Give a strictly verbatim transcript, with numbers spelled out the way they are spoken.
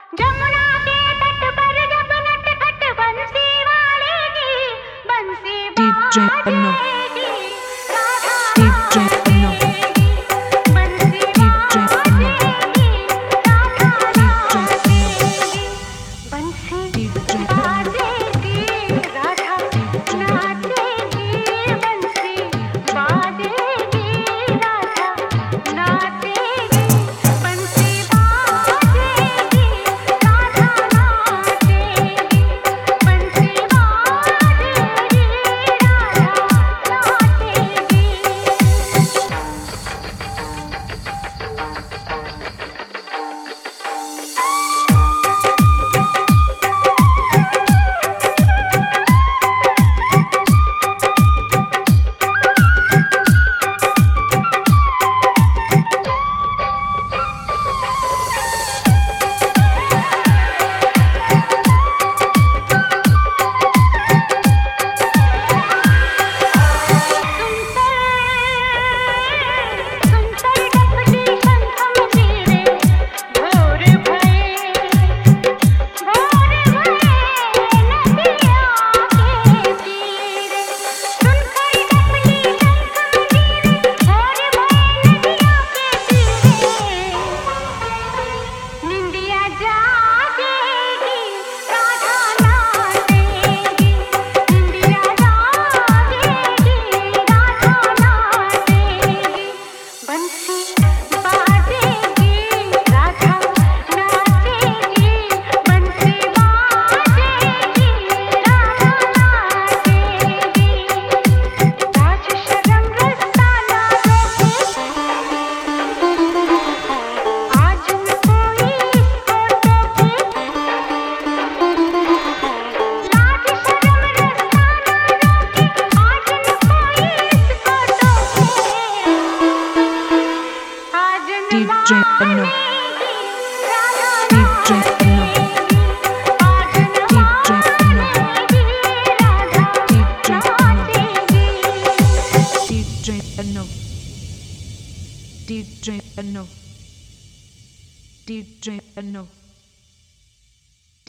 जमुना के तट पर जब नटखट बंसी वालेगी, बंसी बाजेगी, राधा नाचेगी, बंसी बाजेगी, राधा नाचेगी, बंसी बाजेगी, राधा नाचेगी, बंसी बाजेगी, राधा नाचेगी, बंसी बाजेगी, राधा नाचेगी, बंसी बाजेगी, D J Anu, D J Anu, D J Anu, D J Anu, D J Anu, D J Anu, D J Anu.